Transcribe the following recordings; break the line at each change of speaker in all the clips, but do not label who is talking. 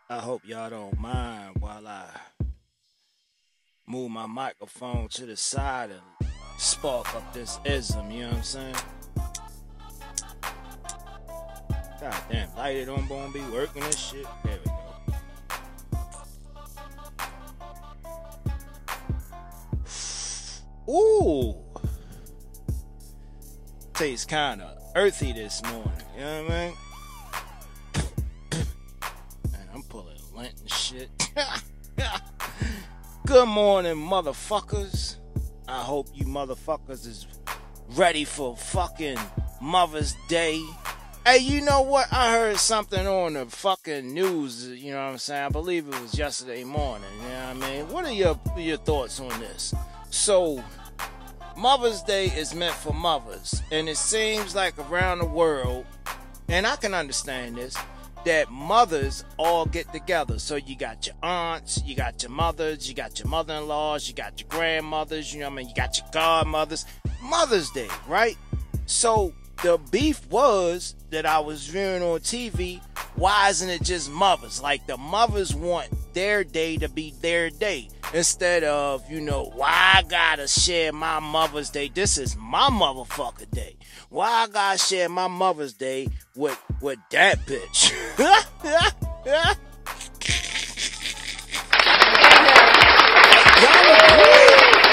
I hope y'all don't mind while I move my microphone to the side and spark up this ism, you know what I'm saying? God damn, light it on gonna be working and shit. There we go. Ooh. Tastes kinda earthy this morning, you know what I mean? Man, I'm pulling lint and shit. Good morning, motherfuckers. I hope you motherfuckers is ready for fucking Mother's Day. Hey, you know what? I heard something on the fucking news, you know what I'm saying? I believe it was yesterday morning, you know what I mean? What are your thoughts on this? So, Mother's Day is meant for mothers, and it seems like around the world, and I can understand this, that mothers all get together. So you got your aunts, you got your mothers, you got your mother-in-laws, you got your grandmothers, you know what I mean? You got your godmothers. Mother's Day, right? So the beef was that I was viewing on TV, why isn't it just mothers? Like the mothers want their day to be their day. Instead of, you know, why I gotta share my Mother's Day? This is my motherfucking day. Why I gotta share my Mother's Day with that bitch? Y'all agree?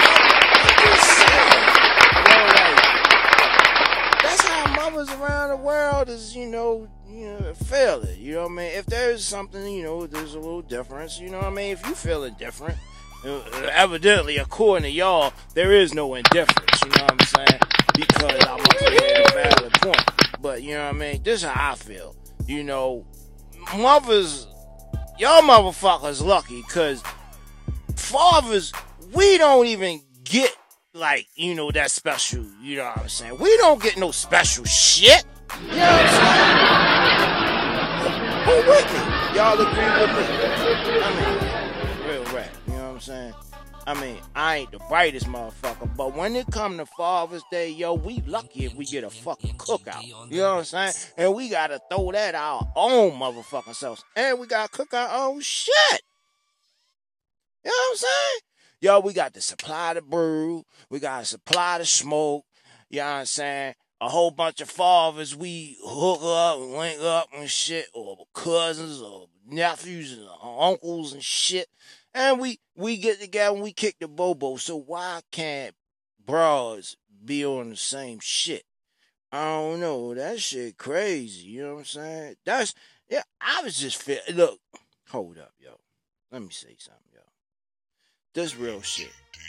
That's how mothers around the world is, feel it. You know what I mean? If there's something, there's a little difference. You know what I mean? If you feeling different, evidently, according to y'all, there is no indifference. You know what I'm saying? Because I'm up to a valid point. But you know what I mean? This is how I feel. Mothers, y'all motherfuckers lucky, cause fathers, we don't even get that special. You know what I'm saying? We don't get no special shit. You know what I'm saying? Who with me? Y'all agree with me? I mean, real rap. You know what I'm saying? I mean, I ain't the brightest motherfucker, but when it come to Father's Day, we lucky if we get a fucking cookout. You know what I'm saying? And we gotta throw that our own motherfucking selves. And we gotta cook our own shit. You know what I'm saying? We got to supply the brew. We gotta supply the smoke. You know what I'm saying? A whole bunch of fathers, we hook up and link up and shit, or cousins, or nephews, and uncles and shit. And we get together and we kick the bobo. So why can't bras be on the same shit? I don't know. That shit crazy. You know what I'm saying? I was just look, hold up, yo. Let me say something, yo. This real shit.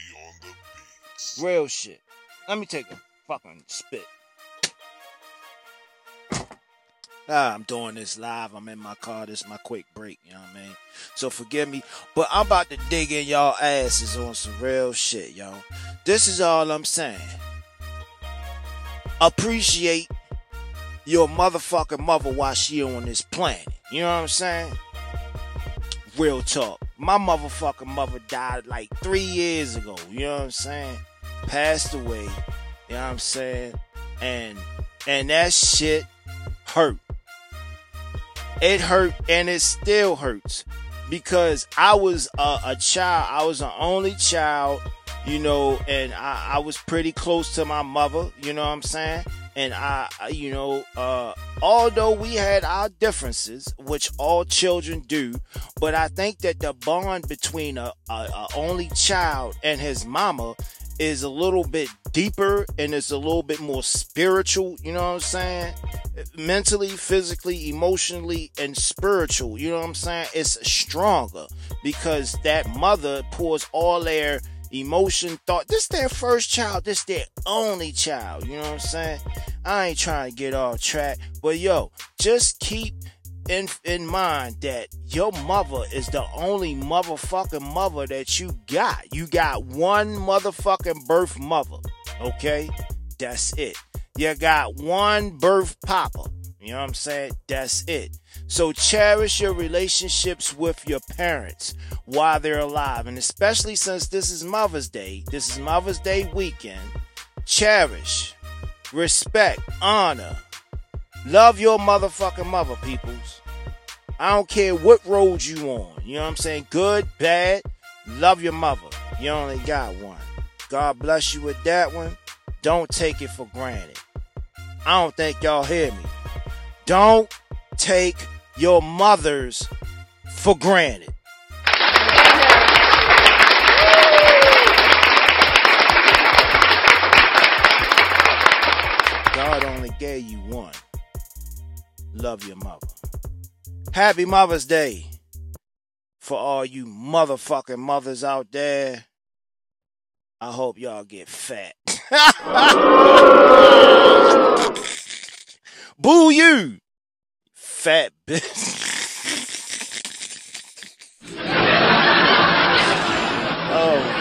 Real shit. Let me take a fucking spit. I'm doing this live. I'm in my car. This is my quick break. You know what I mean? So forgive me. But I'm about to dig in y'all asses on some real shit, yo. This is all I'm saying. Appreciate your motherfucking mother while she on this planet. You know what I'm saying? Real talk. My motherfucking mother died like 3 years ago. You know what I'm saying? Passed away. You know what I'm saying? And that shit hurt. It hurt and it still hurts because I was a child. I was an only child, and I was pretty close to my mother, you know what I'm saying? And although we had our differences, which all children do, but I think that the bond between a only child and his mama is a little bit deeper and it's a little bit more spiritual, you know what I'm saying? Mentally, physically, emotionally, and spiritual, you know what I'm saying? It's stronger because that mother pours all their emotion, thought. This their first child, this their only child, you know what I'm saying? I ain't trying to get off track, but just keep in mind that your mother is the only motherfucking mother that you got. You got one motherfucking birth mother, okay? That's it. You got one birth papa. You know what I'm saying? That's it. So cherish your relationships with your parents while they're alive. And especially since this is Mother's Day, this is Mother's Day weekend, cherish, respect, honor, love your motherfucking mother, peoples. I don't care what road you on. You know what I'm saying? Good, bad, love your mother. You only got one. God bless you with that one. Don't take it for granted. I don't think y'all hear me. Don't take your mothers for granted. God only gave you one. Love your mother. Happy Mother's Day for all you motherfucking mothers out there. I hope y'all get fat. Boo you, fat bitch. Oh.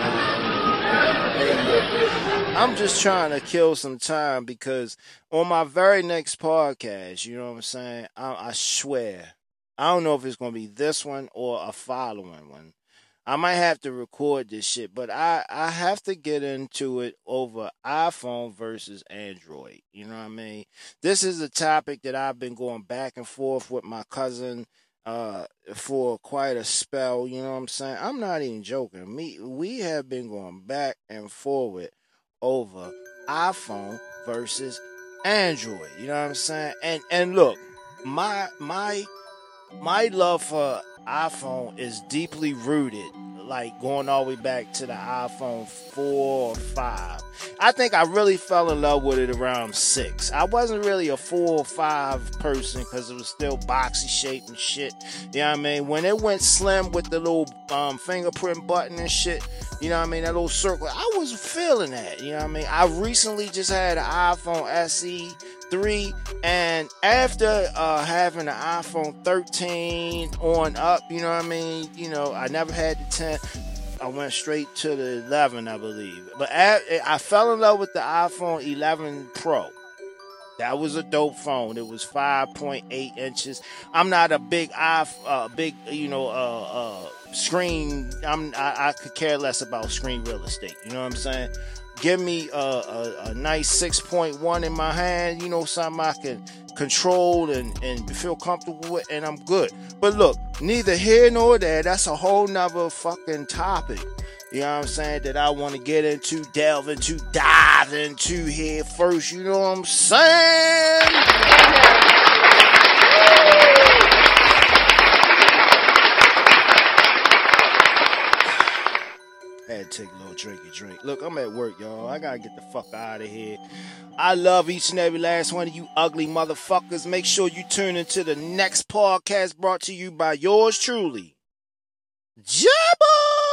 I'm just trying to kill some time because on my very next podcast, you know what I'm saying? I swear, I don't know if it's going to be this one or a following one. I might have to record this shit, but I have to get into it over iPhone versus Android. You know what I mean? This is a topic that I've been going back and forth with my cousin for quite a spell. You know what I'm saying? I'm not even joking. We have been going back and forward over iPhone versus Android. You know what I'm saying? And look, my love for iPhone is deeply rooted, like going all the way back to the iPhone 4 or 5. I think I really fell in love with it around 6. I wasn't really a 4 or 5 person because it was still boxy shaped and shit. You know what I mean? When it went slim with the little fingerprint button and shit, you know what I mean? That little circle, I was feeling that. You know what I mean? I recently just had an iPhone SE 3, and after having an iPhone 13 on up, you know what I mean? You know, I never had the 10. I went straight to the 11, I believe. But I fell in love with the iPhone 11 Pro. That was a dope phone. It was 5.8 inches. I'm not a big screen. I could care less about screen real estate. You know what I'm saying? Give me a nice 6.1 in my hand. You know, something I can control and feel comfortable with, and I'm good. But look, neither here nor there. That's a whole nother fucking topic. You know what I'm saying? That I want to get into, delve into, dive into here first. You know what I'm saying? Had to take a little drink. Look, I'm at work, y'all. I gotta get the fuck out of here. I love each and every last one of you ugly motherfuckers. Make sure you tune into the next podcast brought to you by yours truly, Jabba!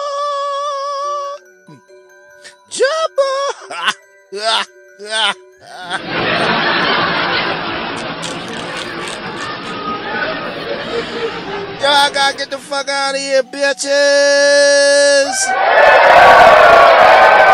Y'all gotta get the fuck out of here, bitches!